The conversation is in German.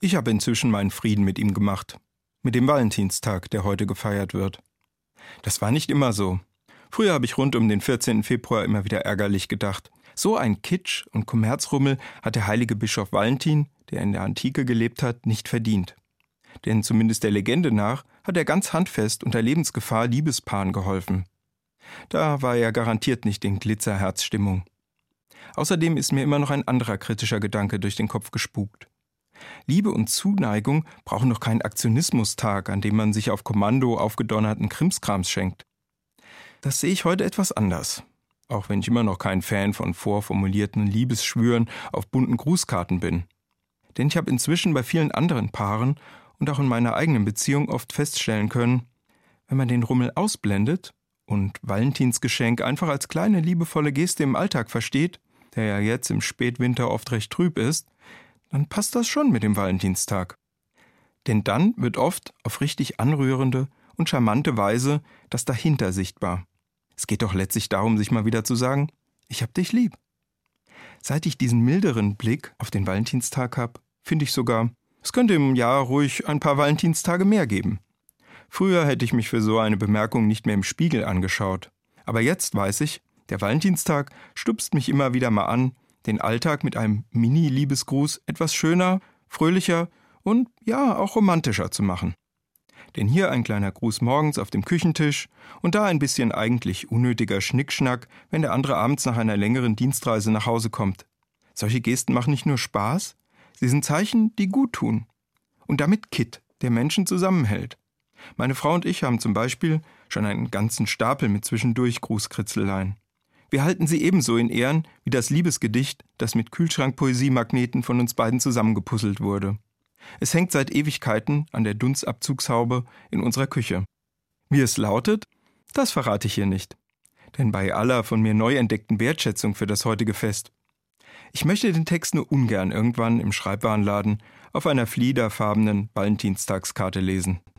Ich habe inzwischen meinen Frieden mit ihm gemacht. Mit dem Valentinstag, der heute gefeiert wird. Das war nicht immer so. Früher habe ich rund um den 14. Februar immer wieder ärgerlich gedacht. So ein Kitsch und Kommerzrummel hat der heilige Bischof Valentin, der in der Antike gelebt hat, nicht verdient. Denn zumindest der Legende nach hat er ganz handfest unter Lebensgefahr Liebespaaren geholfen. Da war er garantiert nicht in Glitzerherzstimmung. Außerdem ist mir immer noch ein anderer kritischer Gedanke durch den Kopf gespukt. Liebe und Zuneigung brauchen doch keinen Aktionismustag, an dem man sich auf Kommando aufgedonnerten Krimskrams schenkt. Das sehe ich heute etwas anders. Auch wenn ich immer noch kein Fan von vorformulierten Liebesschwüren auf bunten Grußkarten bin. Denn ich habe inzwischen bei vielen anderen Paaren und auch in meiner eigenen Beziehung oft feststellen können, wenn man den Rummel ausblendet und Valentinsgeschenk einfach als kleine liebevolle Geste im Alltag versteht, der ja jetzt im Spätwinter oft recht trüb ist, dann passt das schon mit dem Valentinstag. Denn dann wird oft auf richtig anrührende und charmante Weise das Dahinter sichtbar. Es geht doch letztlich darum, sich mal wieder zu sagen, ich hab dich lieb. Seit ich diesen milderen Blick auf den Valentinstag habe, finde ich sogar, es könnte im Jahr ruhig ein paar Valentinstage mehr geben. Früher hätte ich mich für so eine Bemerkung nicht mehr im Spiegel angeschaut. Aber jetzt weiß ich, der Valentinstag stupst mich immer wieder mal an, den Alltag mit einem Mini-Liebesgruß etwas schöner, fröhlicher und ja, auch romantischer zu machen. Denn hier ein kleiner Gruß morgens auf dem Küchentisch und da ein bisschen eigentlich unnötiger Schnickschnack, wenn der andere abends nach einer längeren Dienstreise nach Hause kommt. Solche Gesten machen nicht nur Spaß, sie sind Zeichen, die gut tun. Und damit Kitt, der Menschen zusammenhält. Meine Frau und ich haben zum Beispiel schon einen ganzen Stapel mit zwischendurch Grußkritzeleien. Wir halten sie ebenso in Ehren wie das Liebesgedicht, das mit Kühlschrank-Poesiemagneten von uns beiden zusammengepuzzelt wurde. Es hängt seit Ewigkeiten an der Dunstabzugshaube in unserer Küche. Wie es lautet, das verrate ich hier nicht. Denn bei aller von mir neu entdeckten Wertschätzung für das heutige Fest. Ich möchte den Text nur ungern irgendwann im Schreibwarenladen auf einer fliederfarbenen Valentinstagskarte lesen.